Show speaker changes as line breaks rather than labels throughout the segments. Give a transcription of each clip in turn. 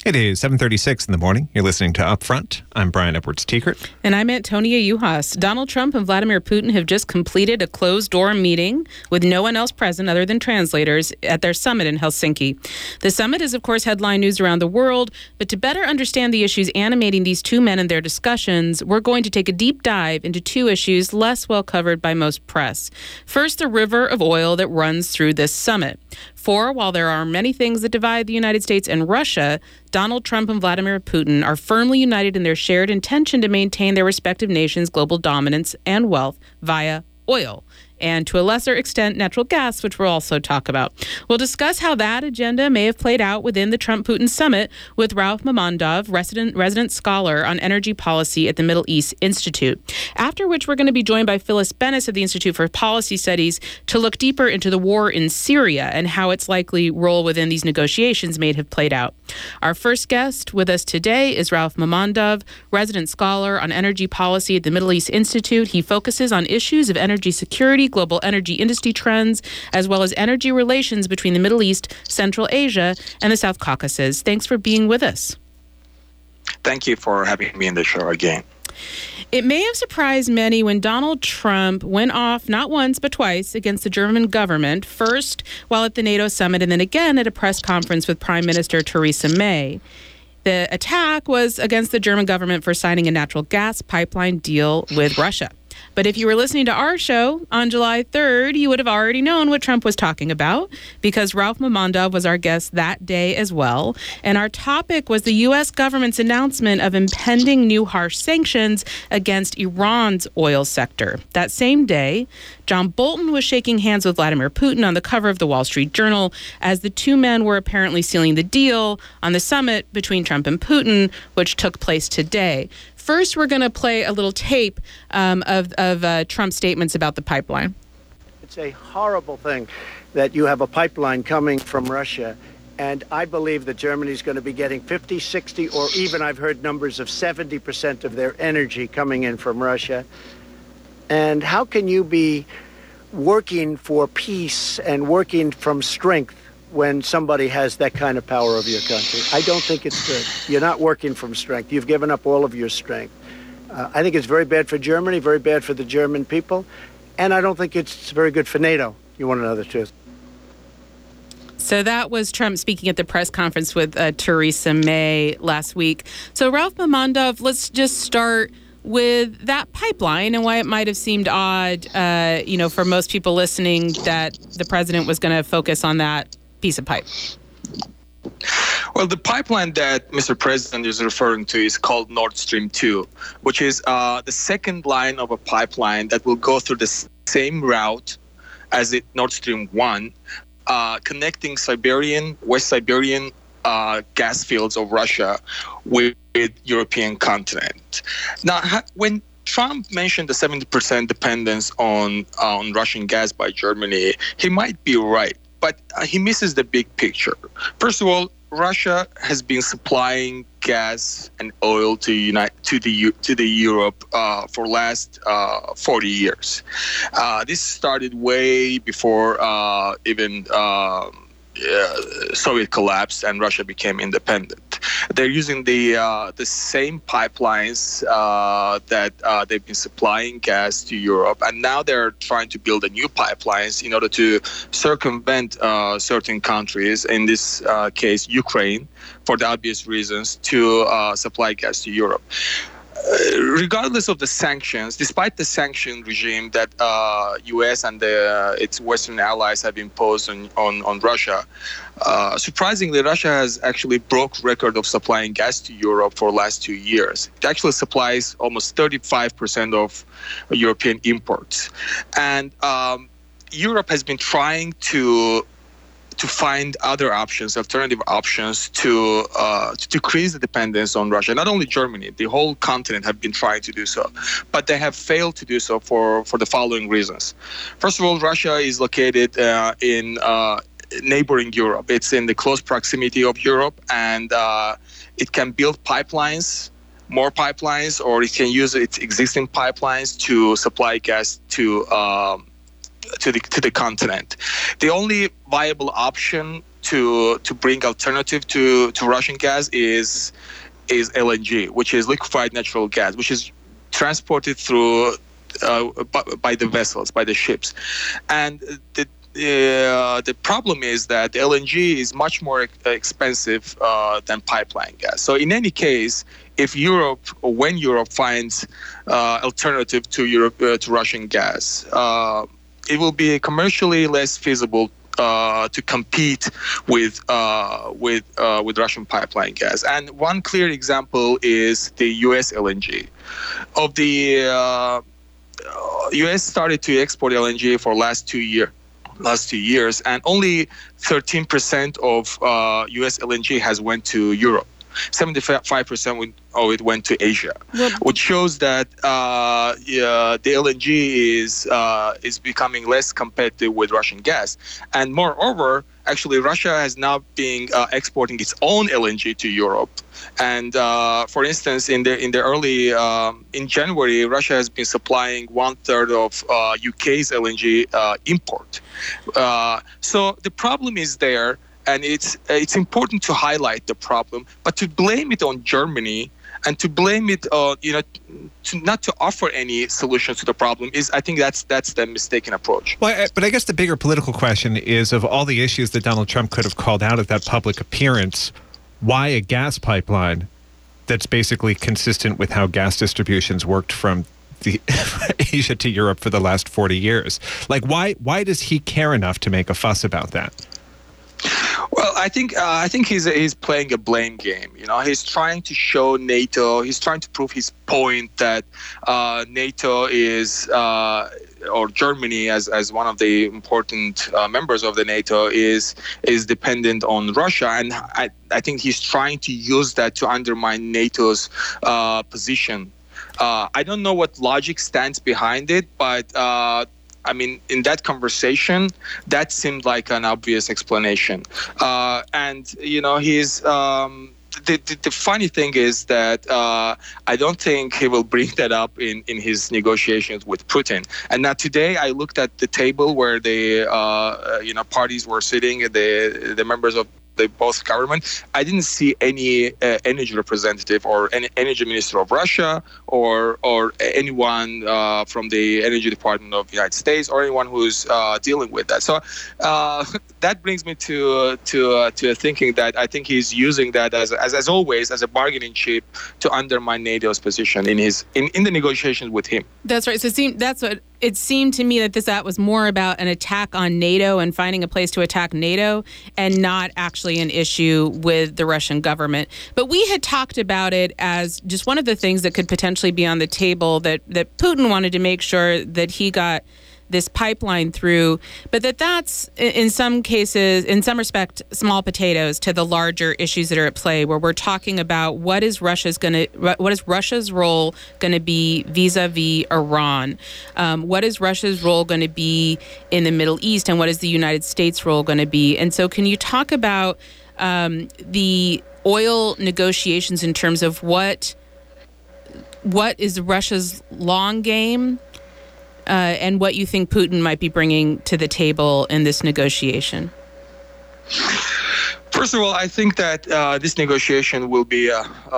It is 7:36 in the morning. You're listening to Upfront. I'm Brian Edwards-Tiekert.
And I'm Antonia Juhas. Donald Trump and Vladimir Putin have just completed a closed-door meeting with no one else present other than translators at their summit in Helsinki. The summit is, of course, headline news around the world, but to better understand the issues animating these two men and their discussions, we're going to take a deep dive into two issues less well covered by most press. First, the river of oil that runs through this summit. For while there are many things that divide the United States and Russia, Donald Trump and Vladimir Putin are firmly united in their shared intention to maintain their respective nations' global dominance and wealth via oil, and to a lesser extent, natural gas, which we'll also talk about. We'll discuss how that agenda may have played out within the Trump-Putin summit with Rauf Mamandov, resident scholar on energy policy at the Middle East Institute. After which, we're going to be joined by Phyllis Bennis of the Institute for Policy Studies to look deeper into the war in Syria and how its likely role within these negotiations may have played out. Our first guest with us today is Rauf Mamandov, resident scholar on energy policy at the Middle East Institute. He focuses on issues of energy security, global energy industry trends, as well as energy relations between the Middle East, Central Asia, and the South Caucasus. Thanks for being with us.
Thank you for having me in the show again.
It may have surprised many when Donald Trump went off not once but twice against the German government, first while at the NATO summit and then again at a press conference with Prime Minister Theresa May. The attack was against the German government for signing a natural gas pipeline deal with Russia. But if you were listening to our show on July 3rd, you would have already known what Trump was talking about because Rauf Mamandov was our guest that day as well. And our topic was the U.S. government's announcement of impending new harsh sanctions against Iran's oil sector. That same day, John Bolton was shaking hands with Vladimir Putin on the cover of the Wall Street Journal as the two men were apparently sealing the deal on the summit between Trump and Putin, which took place today. First, we're going to play a little tape of Trump's statements about the pipeline.
It's a horrible thing that you have a pipeline coming from Russia, and I believe that Germany is going to be getting 50, 60, or even I've heard numbers of 70% of their energy coming in from Russia. And how can you be working for peace and working from strength when somebody has that kind of power over your country? I don't think it's good. You're not working from strength. You've given up all of your strength. I think it's very bad for Germany, very bad for the German people, and I don't think it's very good for NATO. You want to know the truth.
So that was Trump speaking at the press conference with Theresa May last week. So Rauf Mamandov, let's just start with that pipeline and why it might have seemed odd, for most people listening that the president was going to focus on that piece of pipe.
Well, the pipeline that Mr. President is referring to is called Nord Stream 2, which is the second line of a pipeline that will go through the same route as the Nord Stream 1, connecting West Siberian gas fields of Russia with European continent. Now, when Trump mentioned the 70% dependence on Russian gas by Germany, he might be right. But he misses the big picture. First of all, Russia has been supplying gas and oil to Europe for last 40 years. This started way before even Soviet collapsed and Russia became independent. They're using the same pipelines that they've been supplying gas to Europe, and now they're trying to build a new pipelines in order to circumvent certain countries, in this case Ukraine, for the obvious reasons, to supply gas to Europe. Regardless of the sanctions, despite the sanction regime that U.S. and its Western allies have imposed on Russia, surprisingly, Russia has actually broke record of supplying gas to Europe for the last 2 years. It actually supplies almost 35% of European imports. And Europe has been trying to find other options, alternative options to decrease the dependence on Russia. Not only Germany, the whole continent have been trying to do so, but they have failed to do so for the following reasons. First of all, Russia is located in neighboring Europe. It's in the close proximity of Europe, and it can build pipelines, more pipelines, or it can use its existing pipelines to supply gas to the continent. The only viable option to bring alternative to Russian gas is LNG, which is liquefied natural gas, which is transported through by the vessels, by the ships. And the problem is that LNG is much more expensive than pipeline gas. So in any case, if Europe, or when Europe finds alternative to Russian gas, it will be commercially less feasible to compete with Russian pipeline gas. And one clear example is the U.S. LNG. Of the U.S. started to export LNG for last 2 years, and only 13% of U.S. LNG has went to Europe. 75% of it went to Asia, which shows that the LNG is becoming less competitive with Russian gas. And moreover, actually, Russia has now been exporting its own LNG to Europe. And for instance, in January, Russia has been supplying 1/3 of UK's LNG import. So the problem is there. And it's important to highlight the problem, but to blame it on Germany and to blame it, not to offer any solutions to the problem I think that's the mistaken approach.
Well, but I guess the bigger political question is, of all the issues that Donald Trump could have called out at that public appearance, why a gas pipeline that's basically consistent with how gas distributions worked from the Asia to Europe for the last 40 years? Like, why does he care enough to make a fuss about that?
Well, I think he's playing a blame game. He's trying to show NATO. He's trying to prove his point that NATO is, or Germany as one of the important members of the NATO is dependent on Russia, and I think he's trying to use that to undermine NATO's position. I don't know what logic stands behind it, but in that conversation, that seemed like an obvious explanation. And he's the funny thing is that I don't think he will bring that up in his negotiations with Putin. And now today, I looked at the table where the parties were sitting, the members of both government. I didn't see any energy representative or any energy minister of Russia or anyone from the energy department of the United States or anyone who's dealing with that. So that brings me to thinking that I think he's using that as always as a bargaining chip to undermine NATO's position in the negotiations with him.
That's right. So that's what it seemed to me, that was more about an attack on NATO and finding a place to attack NATO and not actually an issue with the Russian government. But we had talked about it as just one of the things that could potentially be on the table, that Putin wanted to make sure that he got this pipeline through, but that's in some cases, in some respect, small potatoes to the larger issues that are at play, where we're talking about what is Russia's role going to be vis-a-vis Iran? What is Russia's role going to be in the Middle East, and what is the United States' role going to be? And so can you talk about the oil negotiations in terms of what is Russia's long game? And what you think Putin might be bringing to the table in this negotiation?
First of all, I think that this negotiation will be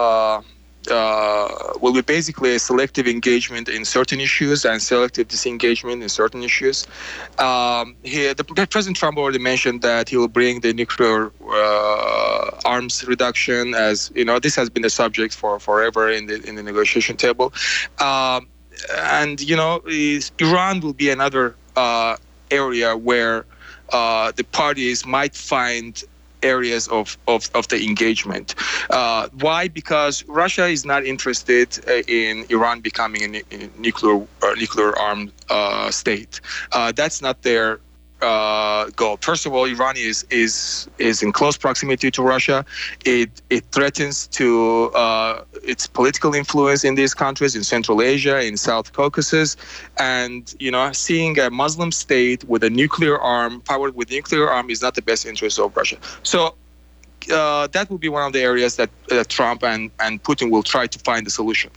basically a selective engagement in certain issues and selective disengagement in certain issues. President Trump already mentioned that he will bring the nuclear arms reduction, as this has been a subject for forever in the negotiation table. And Iran will be another area where the parties might find areas of the engagement. Why? Because Russia is not interested in Iran becoming a nuclear armed state. That's not their goal. First of all, Iran is in close proximity to Russia. It threatens to its political influence in these countries, in Central Asia, in South Caucasus, and seeing a Muslim state with a nuclear arm, powered with nuclear arm, is not the best interest of Russia. So that will be one of the areas that Trump and Putin will try to find a solution.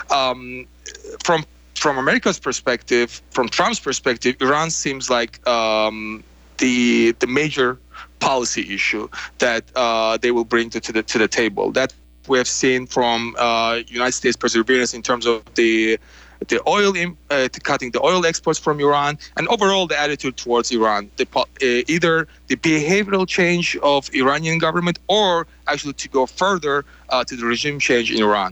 From America's perspective, from Trump's perspective, Iran seems like the major policy issue that they will bring to the table. That we have seen from United States perseverance in terms of the oil, cutting the oil exports from Iran, and overall the attitude towards Iran. Either the behavioral change of Iranian government, or actually to go further to the regime change in Iran.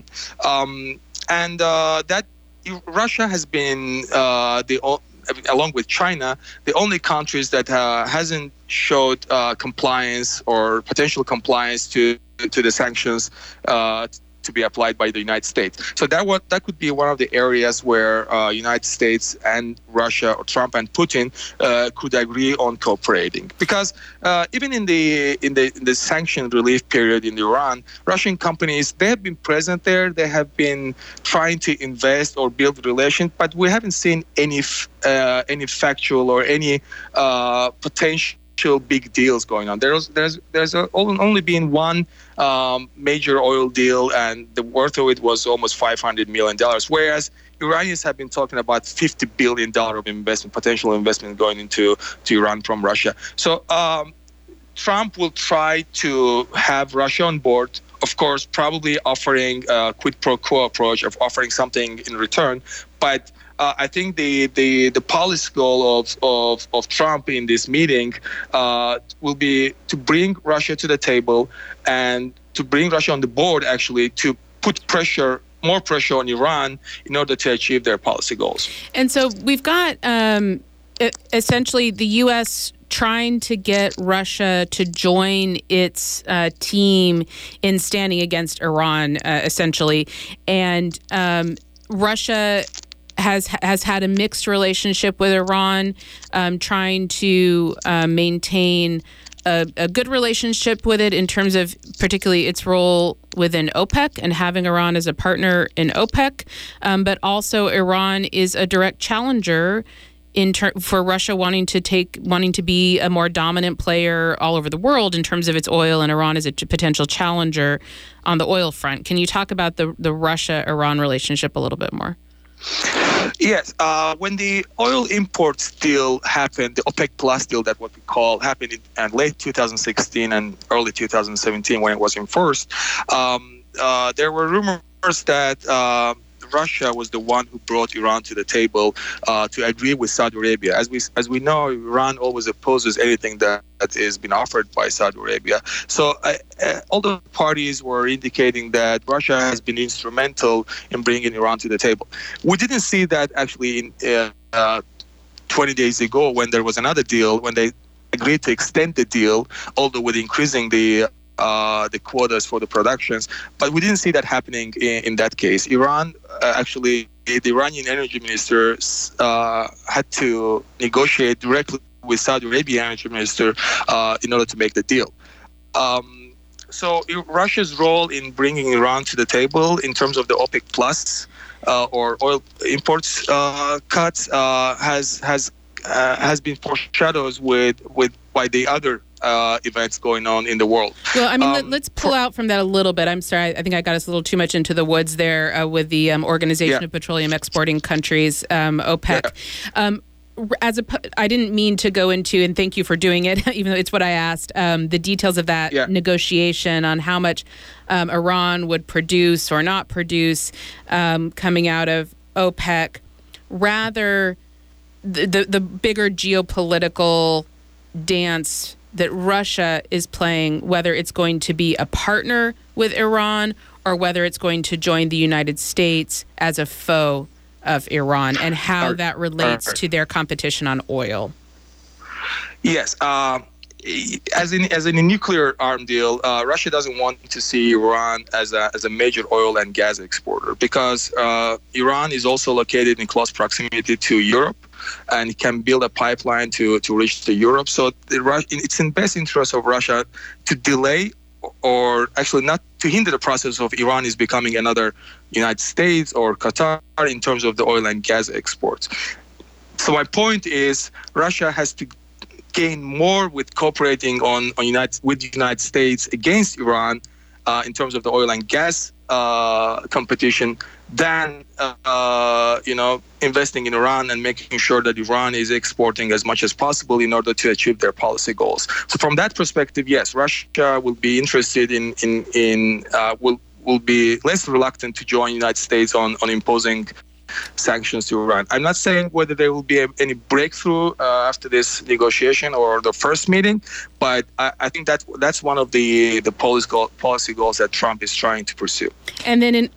And that Russia has been along with China, the only countries that hasn't showed compliance or potential compliance to the sanctions to be applied by the United States. So that could be one of the areas where United States and Russia, or Trump and Putin, could agree on cooperating. Because even in the sanction relief period in Iran, Russian companies, they have been present there. They have been trying to invest or build relations, but we haven't seen any factual or any potential big deals going on. There's only been one major oil deal, and the worth of it was almost $500 million, whereas Iranians have been talking about $50 billion of potential investment going into Iran from Russia. So Trump will try to have Russia on board, of course, probably offering a quid pro quo approach of offering something in return, but I think the policy goal of Trump in this meeting will be to bring Russia to the table and to bring Russia on the board, actually, to put more pressure on Iran in order to achieve their policy goals.
And so we've got essentially the U.S. trying to get Russia to join its team in standing against Iran, essentially. And Russia has had a mixed relationship with Iran, trying to maintain a good relationship with it in terms of particularly its role within OPEC and having Iran as a partner in OPEC. But also Iran is a direct challenger for Russia wanting to be a more dominant player all over the world in terms of its oil, and Iran is a potential challenger on the oil front. Can you talk about the Russia-Iran relationship a little bit more?
Yes. When the oil import deal happened, the OPEC Plus deal, that what we call, happened in late 2016 and early 2017 when it was enforced, there were rumors that Russia was the one who brought Iran to the table to agree with Saudi Arabia. As we know, Iran always opposes anything that is been offered by Saudi Arabia. So all the parties were indicating that Russia has been instrumental in bringing Iran to the table. We didn't see that actually in 20 days ago when there was another deal, when they agreed to extend the deal, although with increasing the quotas for the productions, but we didn't see that happening in that case. Iran, actually, the Iranian energy minister had to negotiate directly with Saudi Arabia energy minister in order to make the deal. So Russia's role in bringing Iran to the table in terms of the OPEC Plus or oil imports cuts has been foreshadowed by the other events going on in the world.
Well, I mean, let's pull out from that a little bit. I'm sorry, I think I got us a little too much into the woods there with the Organization of Petroleum Exporting Countries, OPEC. Yeah. I didn't mean to go into, and thank you for doing it, even though it's what I asked, the details of that negotiation on how much Iran would produce or not produce coming out of OPEC. Rather, the bigger geopolitical dance that Russia is playing, whether it's going to be a partner with Iran or whether it's going to join the United States as a foe of Iran, and how that relates to their competition on oil.
Yes. As in a nuclear arm deal, Russia doesn't want to see Iran as a major oil and gas exporter, because Iran is also located in close proximity to Europe and can build a pipeline to reach to Europe. So it's in best interest of Russia to delay, or actually not to hinder the process of Iran is becoming another United States or Qatar in terms of the oil and gas exports. So my point is Russia has to gain more with cooperating with the United States against Iran, in terms of the oil and gas competition than investing in Iran and making sure that Iran is exporting as much as possible in order to achieve their policy goals. So from that perspective, yes, Russia will be interested will be less reluctant to join the United States on imposing sanctions to Iran. I'm not saying whether there will be any breakthrough after this negotiation or the first meeting, but I think that's one of the policy goals that Trump is trying to pursue.
And then,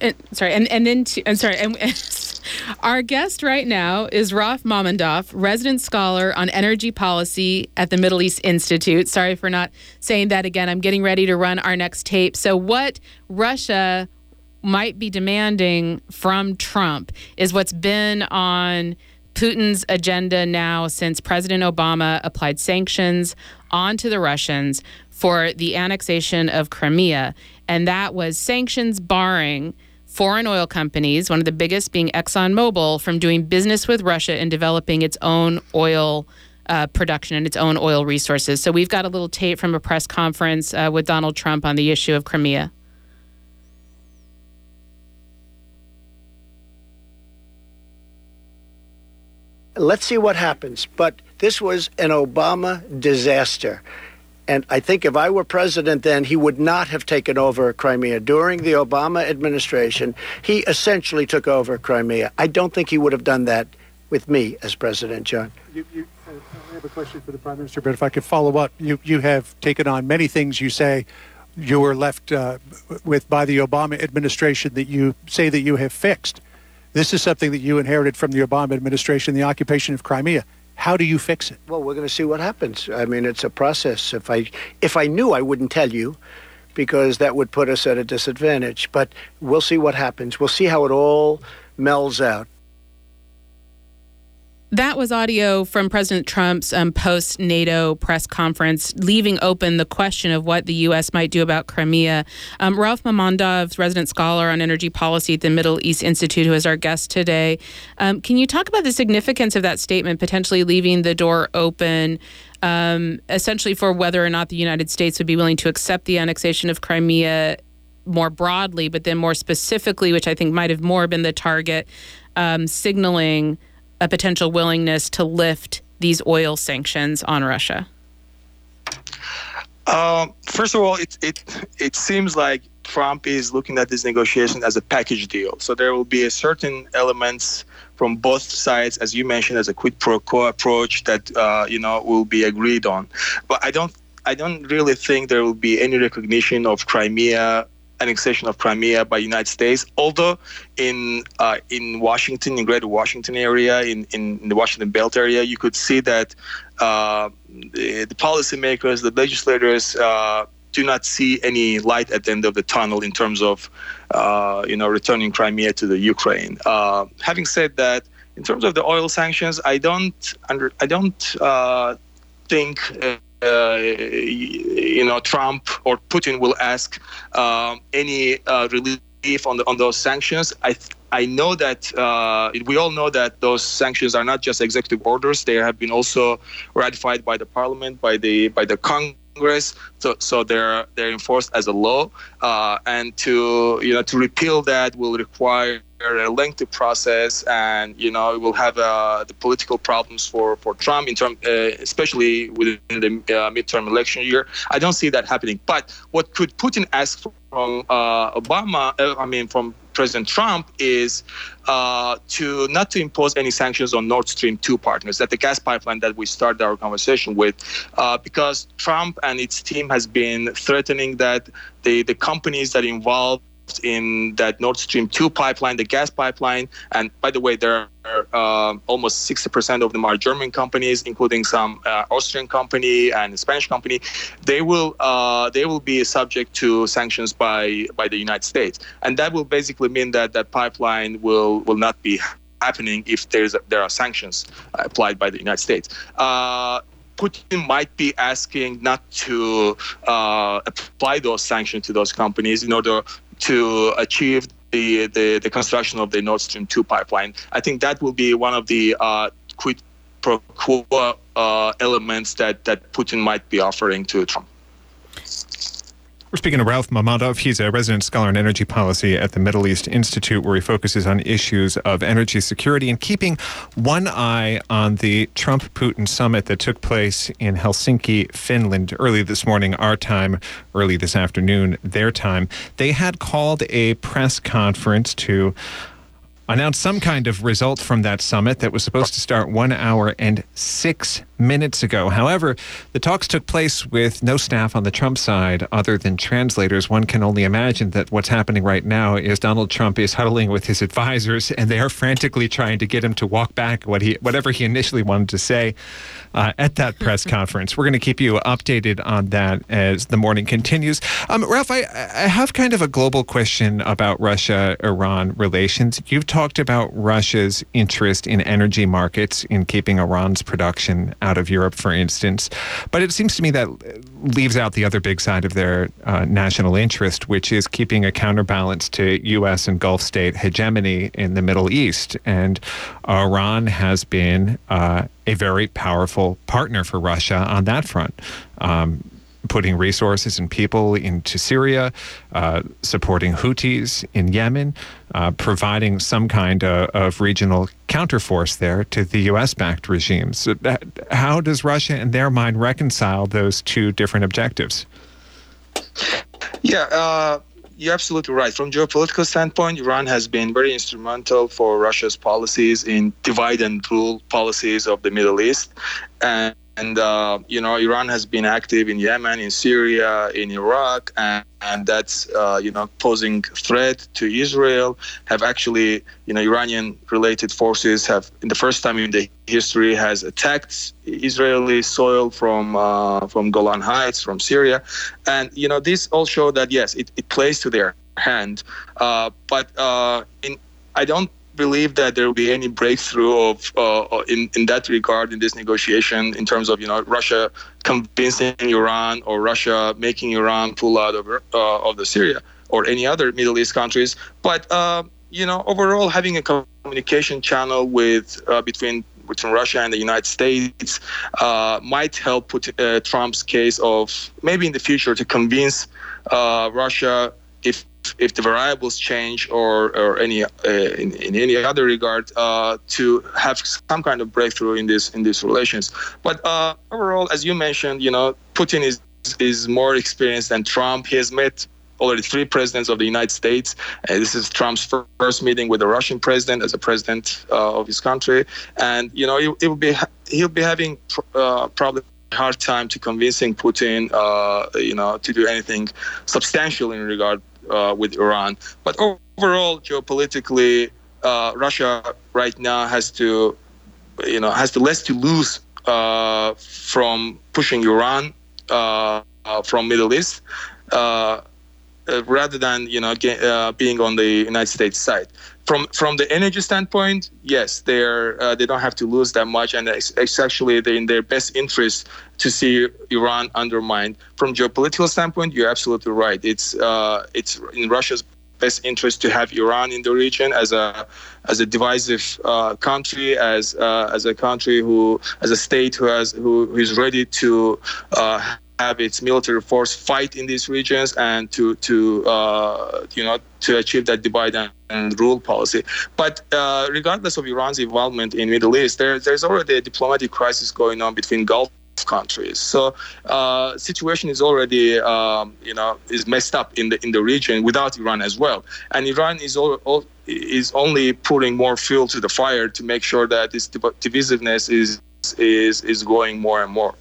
our guest right now is Rauf Mammadov, resident scholar on energy policy at the Middle East Institute. Sorry for not saying that again. I'm getting ready to run our next tape. So what Russia might be demanding from Trump is what's been on Putin's agenda now since President Obama applied sanctions onto the Russians for the annexation of Crimea. And that was sanctions barring foreign oil companies, one of the biggest being ExxonMobil, from doing business with Russia and developing its own oil production and its own oil resources. So we've got a little tape from a press conference with Donald Trump on the issue of Crimea.
Let's see what happens. But this was an Obama disaster. And I think if I were president then, he would not have taken over Crimea. During the Obama administration, he essentially took over Crimea. I don't think he would have done that with me as president, John.
I have a question for the Prime Minister, but if I could follow up, you have taken on many things you say you were left with by the Obama administration that you say that you have fixed. This is something that you inherited from the Obama administration, the occupation of Crimea. How do you fix it?
Well, we're going to see what happens. I mean, it's a process. If I knew, I wouldn't tell you, because that would put us at a disadvantage. But we'll see what happens. We'll see how it all melds out.
That was audio from President Trump's post-NATO press conference, leaving open the question of what the U.S. might do about Crimea. Rauf Mammadov, resident scholar on energy policy at the Middle East Institute, who is our guest today. Can you talk about the significance of that statement, potentially leaving the door open, essentially for whether or not the United States would be willing to accept the annexation of Crimea more broadly, but then more specifically, which I think might have more been the target, signaling a potential willingness to lift these oil sanctions on Russia?
First of all, it seems like Trump is looking at this negotiation as a package deal. So there will be a certain elements from both sides, as you mentioned, as a quid pro quo approach that will be agreed on. But I don't really think there will be any recognition of annexation of Crimea by the United States, although in Washington, in Greater Washington area, in the Washington Belt area, you could see that the policymakers, the legislators, do not see any light at the end of the tunnel in terms of returning Crimea to the Ukraine. Having said that, in terms of the oil sanctions, I don't think Trump or Putin will ask any relief on those sanctions. I know that we all know that those sanctions are not just executive orders; they have been also ratified by the Parliament, by the Congress. So they're enforced as a law, and to repeal that will require a lengthy process, and it will have the political problems for Trump especially within the midterm election year. I don't see that happening. But what could Putin ask from from President Trump is not to impose any sanctions on Nord Stream 2 partners, that the gas pipeline that we started our conversation with, because Trump and its team has been threatening that the companies that involved in that Nord Stream 2 pipeline, the gas pipeline, and by the way, there are almost 60% of them are German companies, including some Austrian company and a Spanish company. They will be subject to sanctions by the United States, and that will basically mean that that pipeline will not be happening if there are sanctions applied by the United States. Putin might be asking not to apply those sanctions to those companies in order to achieve the construction of the Nord Stream 2 pipeline. I think that will be one of the quid pro quo elements that Putin might be offering to Trump.
We're speaking to Ralph Mammadov. He's a resident scholar in energy policy at the Middle East Institute, where he focuses on issues of energy security and keeping one eye on the Trump-Putin summit that took place in Helsinki, Finland, early this morning, our time, early this afternoon, their time. They had called a press conference to announced some kind of result from that summit that was supposed to start 1 hour and 6 minutes ago. However, the talks took place with no staff on the Trump side other than translators. One can only imagine that what's happening right now is Donald Trump is huddling with his advisors, and they are frantically trying to get him to walk back whatever he initially wanted to say at that press conference. We're going to keep you updated on that as the morning continues. Ralph, I have kind of a global question about Russia-Iran relations. You've talked about Russia's interest in energy markets, in keeping Iran's production out of Europe, for instance. But it seems to me that leaves out the other big side of their national interest, which is keeping a counterbalance to U.S. and Gulf state hegemony in the Middle East. And Iran has been a very powerful partner for Russia on that front. Putting resources and people into Syria, supporting Houthis in Yemen, providing some kind of regional counterforce there to the U.S.-backed regimes. So how does Russia, in their mind, reconcile those two different objectives?
Yeah, you're absolutely right. From geopolitical standpoint, Iran has been very instrumental for Russia's policies in divide and rule policies of the Middle East. And Iran has been active in Yemen, in Syria, in Iraq, and that's, posing threat to Israel. Have actually, Iranian-related forces have, in the first time in the history, has attacked Israeli soil from Golan Heights, from Syria. And, this all show that, yes, it plays to their hand. But I don't believe that there will be any breakthrough in that regard in this negotiation in terms of Russia convincing Iran or Russia making Iran pull out of the Syria or any other Middle East countries. But overall, having a communication channel between Russia and the United States might help put Trump's case of maybe in the future to convince Russia if the variables change or any in any other regard to have some kind of breakthrough in these relations. But overall, as you mentioned, Putin is more experienced than Trump. He has met already 3 presidents of the United States. This is Trump's first meeting with the Russian president as a president of his country, and he'll be having probably a hard time to convincing Putin to do anything substantial in regard with Iran. But overall, geopolitically, Russia right now has less to lose from pushing Iran from Middle East rather than being on the United States side. From the energy standpoint, yes, they don't have to lose that much, and it's actually in their best interest to see Iran undermined. From geopolitical standpoint, you're absolutely right. It's in Russia's best interest to have Iran in the region as a divisive country, as a country as a state who is ready to have its military force fight in these regions and to achieve that divide and rule policy. But regardless of Iran's involvement in Middle East, there's already a diplomatic crisis going on between Gulf countries. So situation is already is messed up in the region without Iran as well. And Iran is only putting more fuel to the fire to make sure that this divisiveness is going more and more.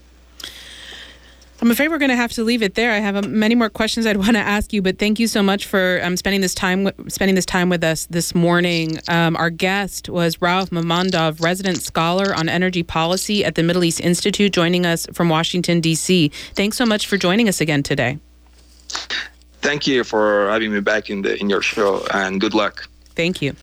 I'm afraid we're going to have to leave it there. I have many more questions I'd want to ask you, but thank you so much for spending this time with us this morning. Our guest was Ralph Mammadov, resident scholar on energy policy at the Middle East Institute, joining us from Washington, D.C. Thanks so much for joining us again today.
Thank you for having me back in your show, and good luck.
Thank you.